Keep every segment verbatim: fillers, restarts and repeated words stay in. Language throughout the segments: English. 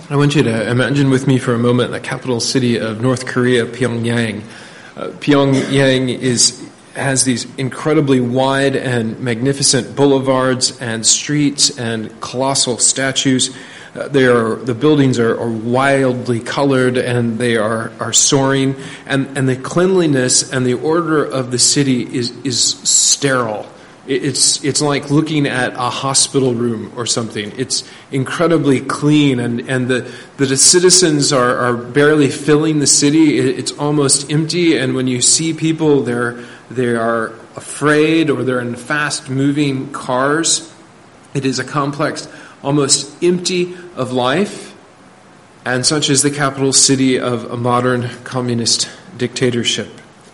I want you to imagine with me for a moment the capital city of North Korea, Pyongyang. Uh, Pyongyang is has these incredibly wide and magnificent boulevards and streets and colossal statues. Uh, they are the buildings are, are wildly colored and they are, are soaring, and, and the cleanliness and the order of the city is is sterile. It's it's like looking at a hospital room or something. It's incredibly clean, and, and the, the citizens are, are barely filling the city. It's almost empty, and when you see people, they're they are afraid or they're in fast-moving cars. It is a complex, almost empty of life, and such is the capital city of a modern communist dictatorship.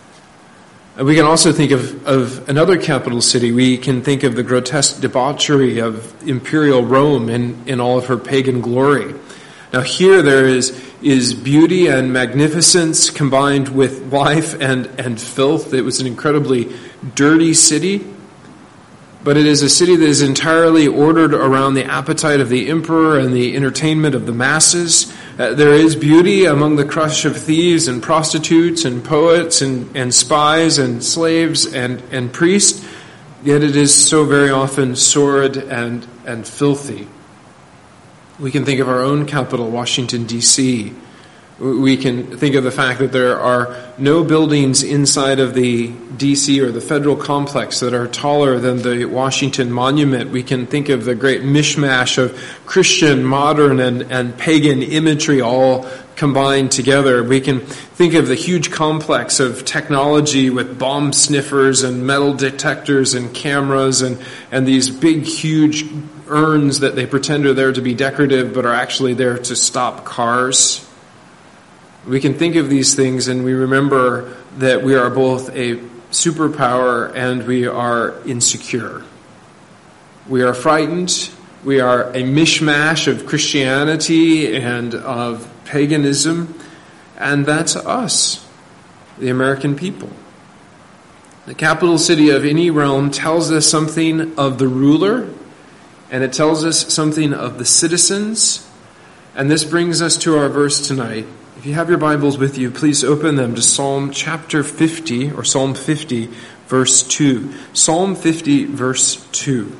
We can also think of, of another capital city. We can think of the grotesque debauchery of imperial Rome in, in all of her pagan glory. Now here there is, is beauty and magnificence combined with life and, and filth. It was an incredibly dirty city, but it is a city that is entirely ordered around the appetite of the emperor and the entertainment of the masses. Uh, there is beauty among the crush of thieves and prostitutes and poets and, and spies and slaves and, and priests, yet it is so very often sordid and, and filthy. We can think of our own capital, Washington, D C We can think of the fact that there are no buildings inside of the D C or the federal complex that are taller than the Washington Monument. We can think of the great mishmash of Christian, modern, and, and pagan imagery all combined together. We can think of the huge complex of technology with bomb sniffers and metal detectors and cameras and, and these big, huge urns that they pretend are there to be decorative but are actually there to stop cars. We can think of these things and we remember that we are both a superpower and we are insecure. We are frightened. We are a mishmash of Christianity and of paganism. And that's us, the American people. The capital city of any realm tells us something of the ruler, and it tells us something of the citizens. And this brings us to our verse tonight. If you have your Bibles with you, please open them to Psalm chapter fifty, or Psalm fifty, verse two. Psalm fifty, verse two.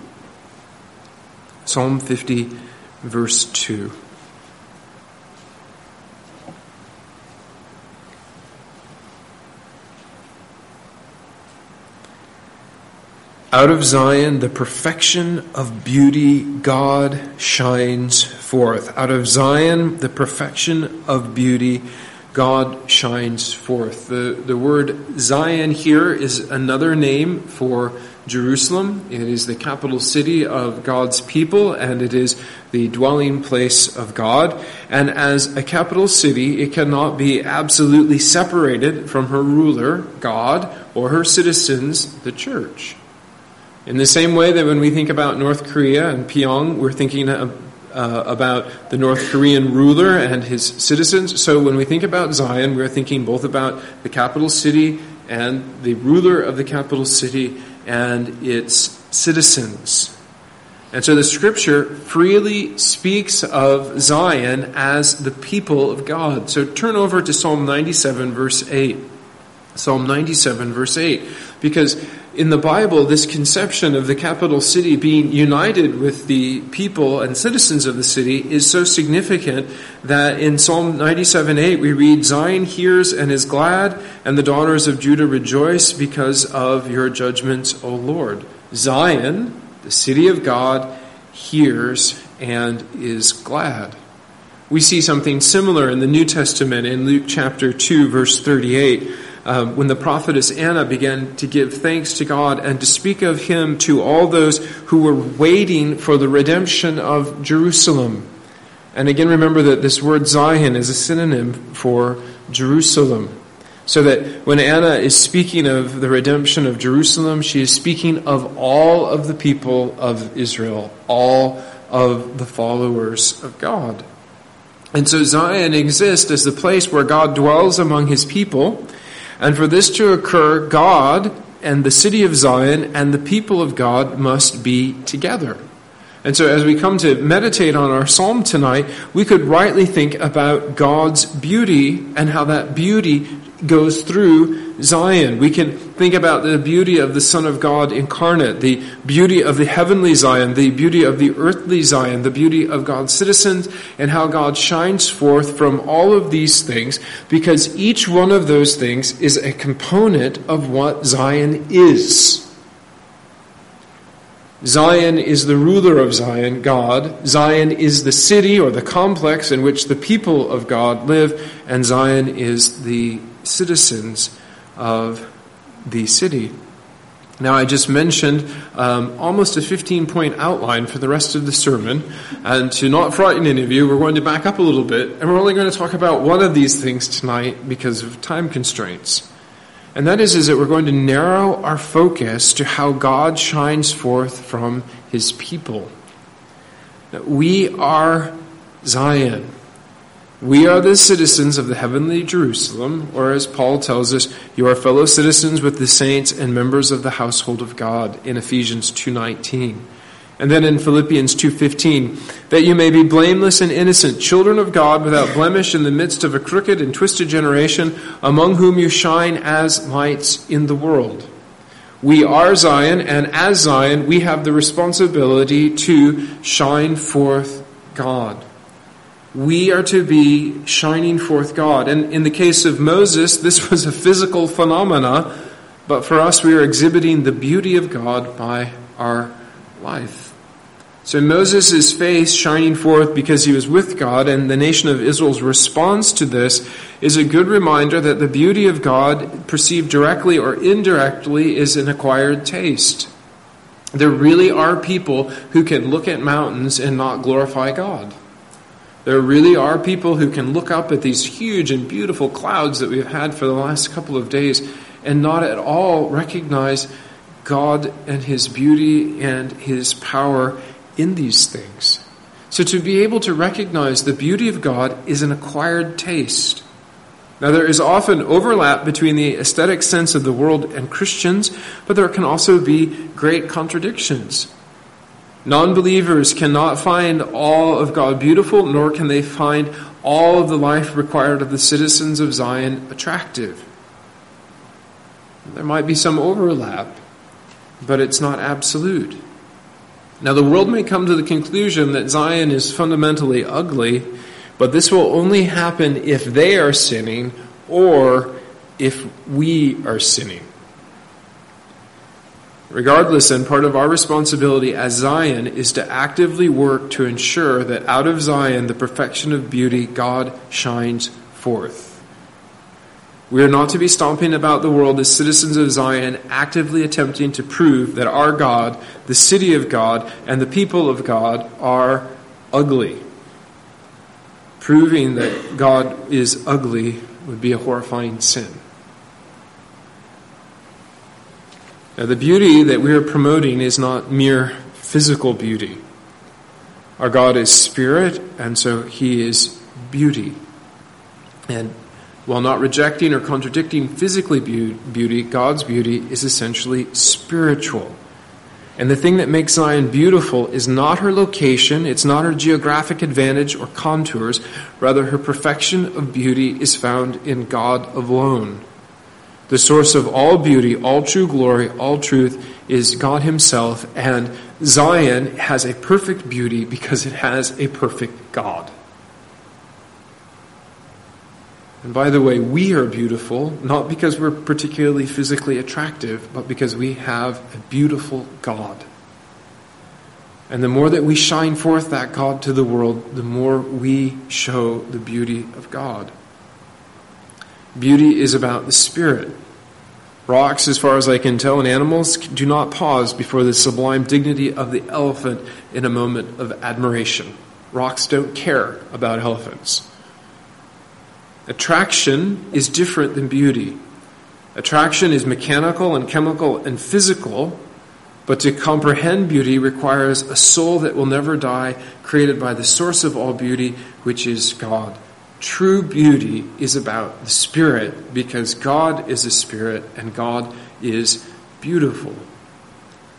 Psalm fifty, verse two. Out of Zion, the perfection of beauty, God shines forth. Out of Zion, the perfection of beauty, God shines forth. The, the word Zion here is another name for Jerusalem. It is the capital city of God's people, and it is the dwelling place of God. And as a capital city, it cannot be absolutely separated from her ruler, God, or her citizens, the church. In the same way that when we think about North Korea and Pyongyang, we're thinking of, uh, about the North Korean ruler and his citizens. So when we think about Zion, we're thinking both about the capital city and the ruler of the capital city and its citizens. And so the scripture freely speaks of Zion as the people of God. So turn over to Psalm ninety-seven, verse eight. Psalm ninety-seven, verse eight. Because in the Bible, this conception of the capital city being united with the people and citizens of the city is so significant that in Psalm ninety-seven, eight, we read, Zion hears and is glad, and the daughters of Judah rejoice because of your judgments, O Lord. Zion, the city of God, hears and is glad. We see something similar in the New Testament in Luke chapter two, verse thirty-eight. Um, when the prophetess Anna began to give thanks to God and to speak of him to all those who were waiting for the redemption of Jerusalem. And again, remember that this word Zion is a synonym for Jerusalem. So that when Anna is speaking of the redemption of Jerusalem, she is speaking of all of the people of Israel, all of the followers of God. And so Zion exists as the place where God dwells among his people. And for this to occur, God and the city of Zion and the people of God must be together. And so as we come to meditate on our psalm tonight, we could rightly think about God's beauty and how that beauty goes through Zion. We can think about the beauty of the Son of God incarnate, the beauty of the heavenly Zion, the beauty of the earthly Zion, the beauty of God's citizens, and how God shines forth from all of these things, because each one of those things is a component of what Zion is. Zion is the ruler of Zion, God. Zion is the city or the complex in which the people of God live, and Zion is the citizens of the city. Now, I just mentioned um, almost a fifteen-point outline for the rest of the sermon, and to not frighten any of you, we're going to back up a little bit, and we're only going to talk about one of these things tonight because of time constraints. And that is, is that we're going to narrow our focus to how God shines forth from his people. That we are Zion. We are the citizens of the heavenly Jerusalem, or as Paul tells us, you are fellow citizens with the saints and members of the household of God in Ephesians two nineteen. And then in Philippians two fifteen, that you may be blameless and innocent, children of God without blemish in the midst of a crooked and twisted generation, among whom you shine as lights in the world. We are Zion, and as Zion, we have the responsibility to shine forth God. We are to be shining forth God. And in the case of Moses, this was a physical phenomena, but for us, we are exhibiting the beauty of God by our life. So Moses' face shining forth because he was with God, and the nation of Israel's response to this is a good reminder that the beauty of God, perceived directly or indirectly, is an acquired taste. There really are people who can look at mountains and not glorify God. There really are people who can look up at these huge and beautiful clouds that we've had for the last couple of days and not at all recognize God and his beauty and his power in these things. So to be able to recognize the beauty of God is an acquired taste. Now, there is often overlap between the aesthetic sense of the world and Christians, but there can also be great contradictions. Non-believers cannot find all of God beautiful, nor can they find all of the life required of the citizens of Zion attractive. There might be some overlap, but it's not absolute. Now, the world may come to the conclusion that Zion is fundamentally ugly, but this will only happen if they are sinning or if we are sinning. Regardless, then, part of our responsibility as Zion is to actively work to ensure that out of Zion, the perfection of beauty, God shines forth. We are not to be stomping about the world as citizens of Zion, actively attempting to prove that our God, the city of God, and the people of God are ugly. Proving that God is ugly would be a horrifying sin. Now, the beauty that we are promoting is not mere physical beauty. Our God is spirit, and so he is beauty. And while not rejecting or contradicting physically beauty, God's beauty is essentially spiritual. And the thing that makes Zion beautiful is not her location, it's not her geographic advantage or contours. Rather, her perfection of beauty is found in God alone. The source of all beauty, all true glory, all truth is God himself, and Zion has a perfect beauty because it has a perfect God. And by the way, we are beautiful, not because we're particularly physically attractive, but because we have a beautiful God. And the more that we shine forth that God to the world, the more we show the beauty of God. Beauty is about the spirit. Rocks, as far as I can tell, and animals do not pause before the sublime dignity of the elephant in a moment of admiration. Rocks don't care about elephants. Attraction is different than beauty. Attraction is mechanical and chemical and physical, but to comprehend beauty requires a soul that will never die, created by the source of all beauty, which is God. True beauty is about the spirit, because God is a spirit and God is beautiful.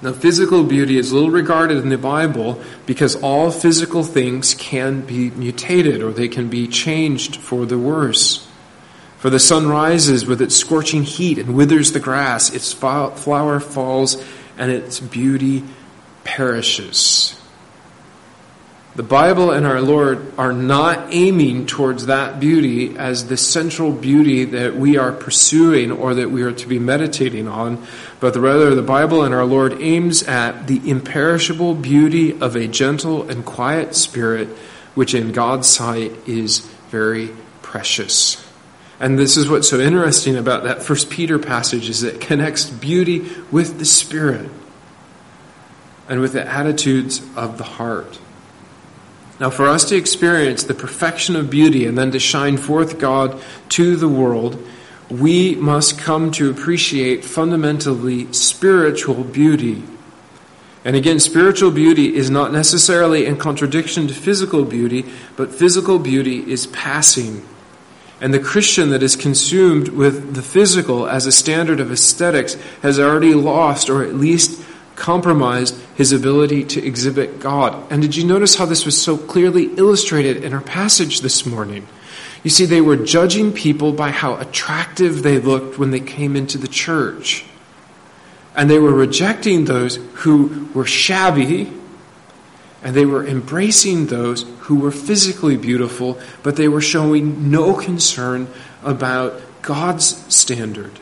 Now, physical beauty is little regarded in the Bible because all physical things can be mutated or they can be changed for the worse. For the sun rises with its scorching heat and withers the grass, its flower falls and its beauty perishes. The Bible and our Lord are not aiming towards that beauty as the central beauty that we are pursuing or that we are to be meditating on, but rather the Bible and our Lord aims at the imperishable beauty of a gentle and quiet spirit, which in God's sight is very precious. And this is what's so interesting about that First Peter passage, is it connects beauty with the spirit and with the attitudes of the heart. Now, for us to experience the perfection of beauty and then to shine forth God to the world, we must come to appreciate fundamentally spiritual beauty. And again, spiritual beauty is not necessarily in contradiction to physical beauty, but physical beauty is passing. And the Christian that is consumed with the physical as a standard of aesthetics has already lost, or at least compromised, his ability to exhibit God. And did you notice how this was so clearly illustrated in our passage this morning? You see, they were judging people by how attractive they looked when they came into the church. And they were rejecting those who were shabby, and they were embracing those who were physically beautiful, but they were showing no concern about God's standard.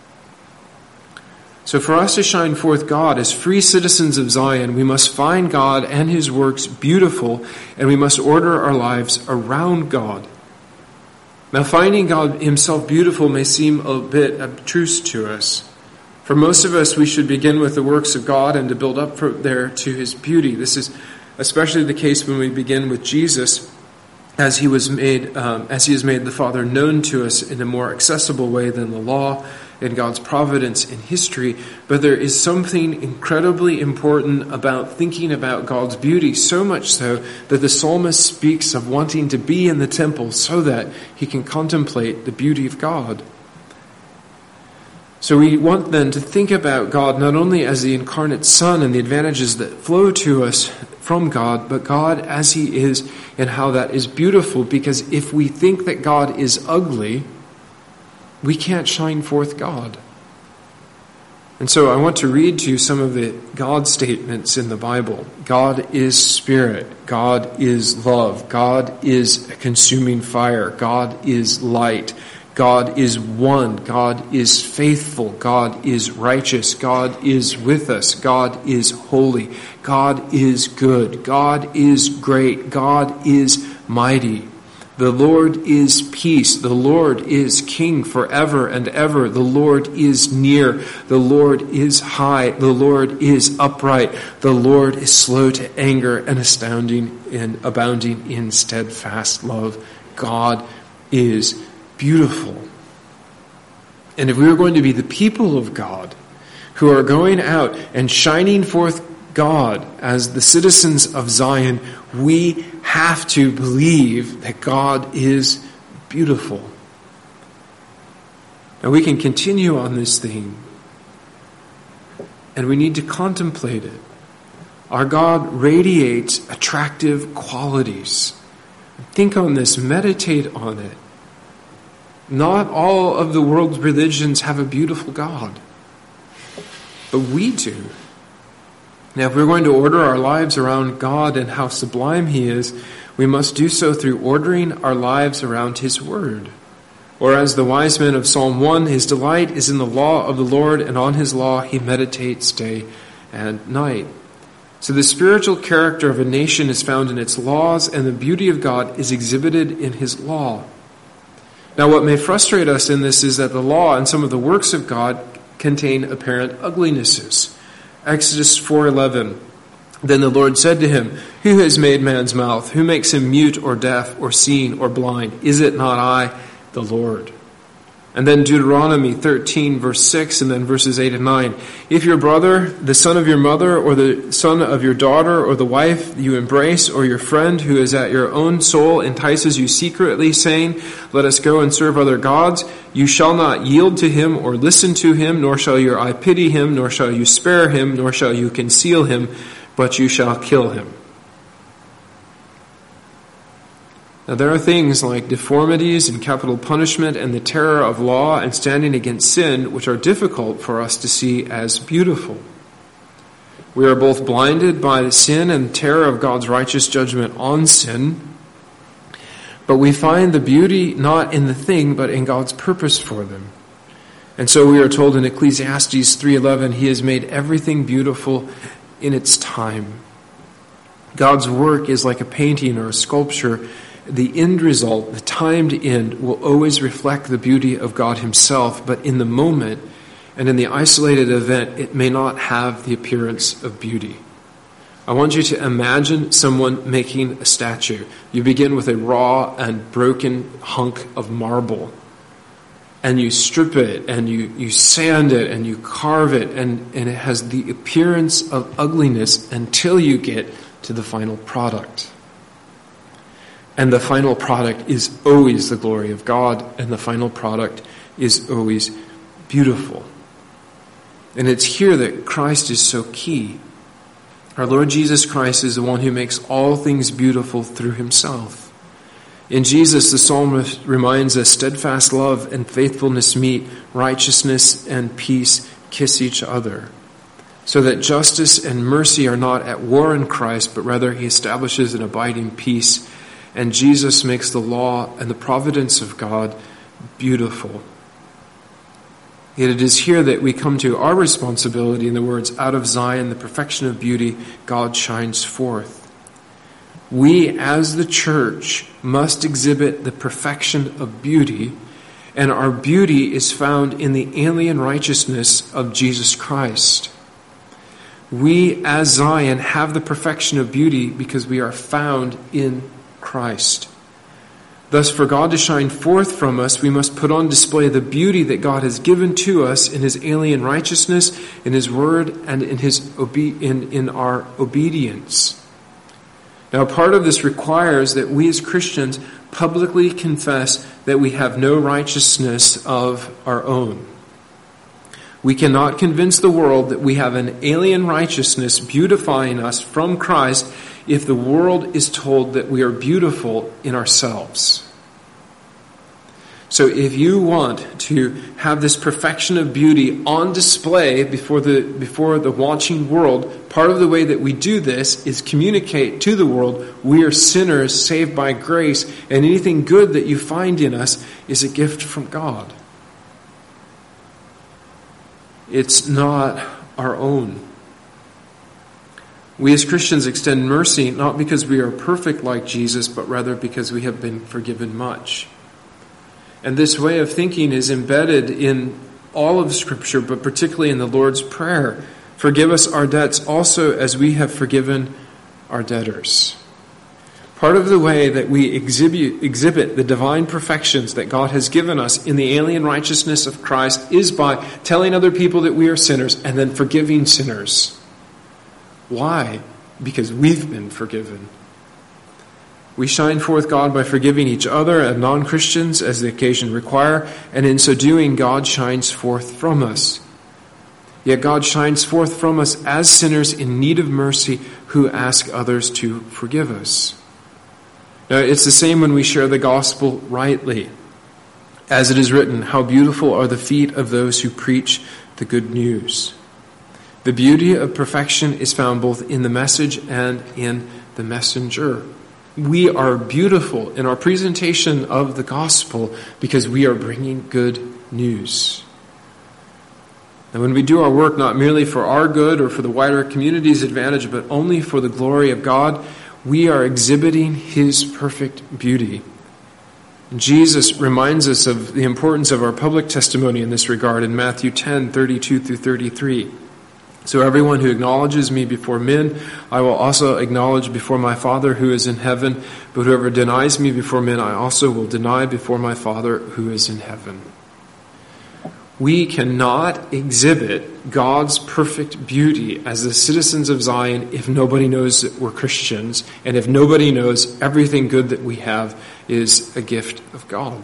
So for us to shine forth God as free citizens of Zion, we must find God and his works beautiful, and we must order our lives around God. Now, finding God himself beautiful may seem a bit abstruse to us. For most of us, we should begin with the works of God and to build up from there to his beauty. This is especially the case when we begin with Jesus, as he was made, um, as he has made the Father known to us in a more accessible way than the law and God's providence in history. But there is something incredibly important about thinking about God's beauty, so much so that the psalmist speaks of wanting to be in the temple so that he can contemplate the beauty of God. So we want then to think about God not only as the incarnate Son and the advantages that flow to us from God, but God as he is and how that is beautiful. Because if we think that God is ugly, we can't shine forth God. And so I want to read to you some of the God statements in the Bible. God is spirit. God is love. God is a consuming fire. God is light. God is one. God is faithful. God is righteous. God is with us. God is holy. God is good. God is great. God is mighty. The Lord is peace. The Lord is king forever and ever. The Lord is near. The Lord is high. The Lord is upright. The Lord is slow to anger and astounding and abounding in steadfast love. God is beautiful. And if we are going to be the people of God who are going out and shining forth God as the citizens of Zion, we have to believe that God is beautiful. Now we can continue on this theme, and we need to contemplate it. Our God radiates attractive qualities. Think on this, meditate on it. Not all of the world's religions have a beautiful God, but we do. Now, if we're going to order our lives around God and how sublime he is, we must do so through ordering our lives around his word. Or as the wise men of Psalm one, his delight is in the law of the Lord, and on his law he meditates day and night. So the spiritual character of a nation is found in its laws, and the beauty of God is exhibited in his law. Now, what may frustrate us in this is that the law and some of the works of God contain apparent uglinesses. Exodus four eleven. Then the Lord said to him, "Who has made man's mouth? Who makes him mute or deaf or seen or blind? Is it not I, the Lord?" And then Deuteronomy thirteen, verse six, and then verses eight and nine. If your brother, the son of your mother, or the son of your daughter, or the wife you embrace, or your friend who is at your own soul entices you secretly, saying, let us go and serve other gods, you shall not yield to him or listen to him, nor shall your eye pity him, nor shall you spare him, nor shall you conceal him, but you shall kill him. Now, there are things like deformities and capital punishment and the terror of law and standing against sin which are difficult for us to see as beautiful. We are both blinded by the sin and terror of God's righteous judgment on sin, but we find the beauty not in the thing but in God's purpose for them. And so we are told in Ecclesiastes three eleven, he has made everything beautiful in its time. God's work is like a painting or a sculpture. The end result, the timed end, will always reflect the beauty of God himself, but in the moment and in the isolated event, it may not have the appearance of beauty. I want you to imagine someone making a statue. You begin with a raw and broken hunk of marble, and you strip it, and you, you sand it, and you carve it, and, and it has the appearance of ugliness until you get to the final product. And the final product is always the glory of God, and the final product is always beautiful. And it's here that Christ is so key. Our Lord Jesus Christ is the one who makes all things beautiful through himself. In Jesus, the psalmist reminds us, steadfast love and faithfulness meet, righteousness and peace kiss each other. So that justice and mercy are not at war in Christ, but rather he establishes an abiding peace. And Jesus makes the law and the providence of God beautiful. Yet it is here that we come to our responsibility in the words, out of Zion, the perfection of beauty, God shines forth. We as the church must exhibit the perfection of beauty, and our beauty is found in the alien righteousness of Jesus Christ. We as Zion have the perfection of beauty because we are found in Christ. Thus, for God to shine forth from us, we must put on display the beauty that God has given to us in his alien righteousness, in his word, and in his obe- in, in our obedience. Now, part of this requires that we as Christians publicly confess that we have no righteousness of our own. We cannot convince the world that we have an alien righteousness beautifying us from Christ if the world is told that we are beautiful in ourselves. So if you want to have this perfection of beauty on display before the before the watching world, part of the way that we do this is communicate to the world we are sinners saved by grace, and anything good that you find in us is a gift from God. It's not our own. We as Christians extend mercy not because we are perfect like Jesus, but rather because we have been forgiven much. And this way of thinking is embedded in all of Scripture, but particularly in the Lord's Prayer. Forgive us our debts also as we have forgiven our debtors. Part of the way that we exhibit, exhibit the divine perfections that God has given us in the alien righteousness of Christ is by telling other people that we are sinners and then forgiving sinners. Why? Because we've been forgiven. We shine forth God by forgiving each other and non-Christians as the occasion require, and in so doing, God shines forth from us. Yet God shines forth from us as sinners in need of mercy who ask others to forgive us. Now, it's the same when we share the gospel rightly. As it is written, how beautiful are the feet of those who preach the good news. The beauty of perfection is found both in the message and in the messenger. We are beautiful in our presentation of the gospel because we are bringing good news. And when we do our work not merely for our good or for the wider community's advantage, but only for the glory of God, we are exhibiting his perfect beauty. Jesus reminds us of the importance of our public testimony in this regard in Matthew ten, thirty-two through thirty-three. So everyone who acknowledges me before men, I will also acknowledge before my Father who is in heaven. But whoever denies me before men, I also will deny before my Father who is in heaven. We cannot exhibit God's perfect beauty as the citizens of Zion if nobody knows that we're Christians, and if nobody knows everything good that we have is a gift of God.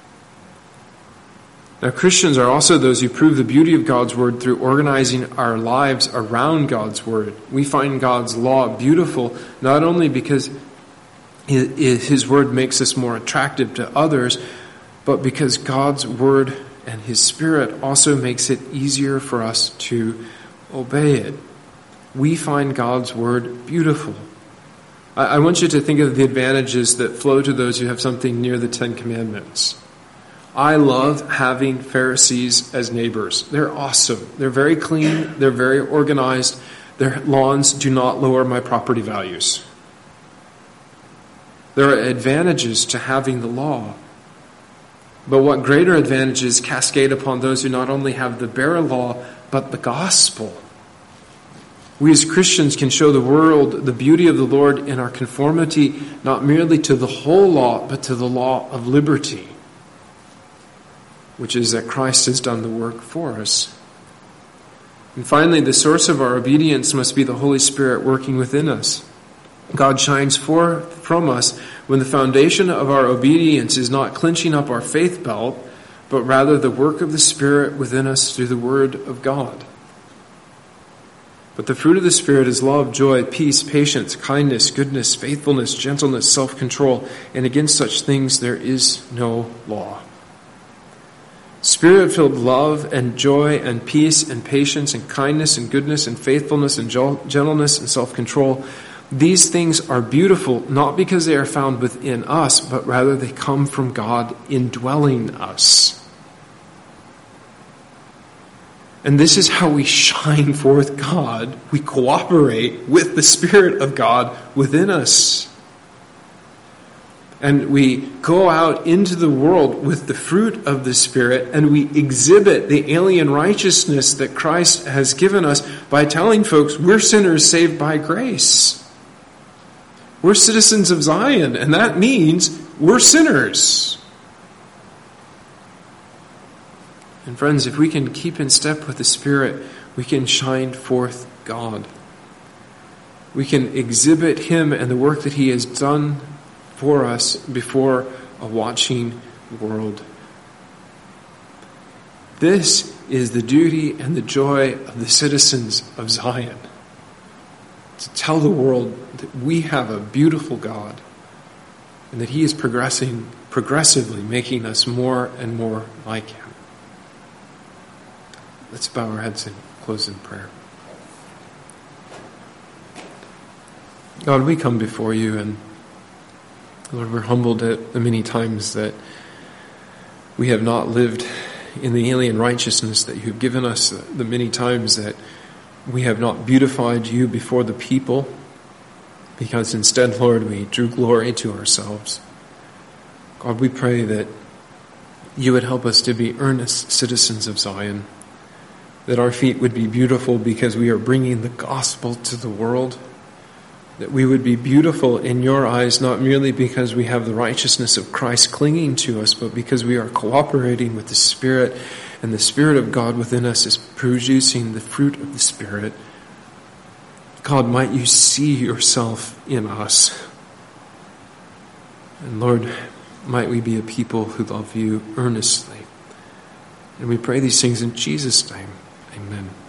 Now, Christians are also those who prove the beauty of God's word through organizing our lives around God's word. We find God's law beautiful not only because his word makes us more attractive to others, but because God's word and his Spirit also makes it easier for us to obey it. We find God's word beautiful. I, I want you to think of the advantages that flow to those who have something near the Ten Commandments. I love having Pharisees as neighbors. They're awesome. They're very clean. They're very organized. Their lawns do not lower my property values. There are advantages to having the law. But what greater advantages cascade upon those who not only have the bare law, but the gospel? We as Christians can show the world the beauty of the Lord in our conformity, not merely to the whole law, but to the law of liberty, which is that Christ has done the work for us. And finally, the source of our obedience must be the Holy Spirit working within us. God shines forth from us when the foundation of our obedience is not clinching up our faith belt, but rather the work of the Spirit within us through the Word of God. But the fruit of the Spirit is love, joy, peace, patience, kindness, goodness, faithfulness, gentleness, self-control, and against such things there is no law. Spirit-filled love and joy and peace and patience and kindness and goodness and faithfulness and gentleness and self-control, these things are beautiful, not because they are found within us, but rather they come from God indwelling us. And this is how we shine forth God. We cooperate with the Spirit of God within us. And we go out into the world with the fruit of the Spirit, and we exhibit the alien righteousness that Christ has given us by telling folks we're sinners saved by grace. We're citizens of Zion, and that means we're sinners. And friends, if we can keep in step with the Spirit, we can shine forth God. We can exhibit Him and the work that He has done for us before a watching world. This is the duty and the joy of the citizens of Zion. To tell the world that we have a beautiful God and that He is progressing, progressively making us more and more like Him. Let's bow our heads and close in prayer. God, we come before you, and Lord, we're humbled at the many times that we have not lived in the alien righteousness that you've given us, the many times that we have not beautified you before the people, because instead, Lord, we drew glory to ourselves. God, we pray that you would help us to be earnest citizens of Zion, that our feet would be beautiful because we are bringing the gospel to the world, that we would be beautiful in your eyes not merely because we have the righteousness of Christ clinging to us, but because we are cooperating with the Spirit, and the Spirit of God within us is producing the fruit of the Spirit. God, might you see yourself in us. And Lord, might we be a people who love you earnestly. And we pray these things in Jesus' name. Amen.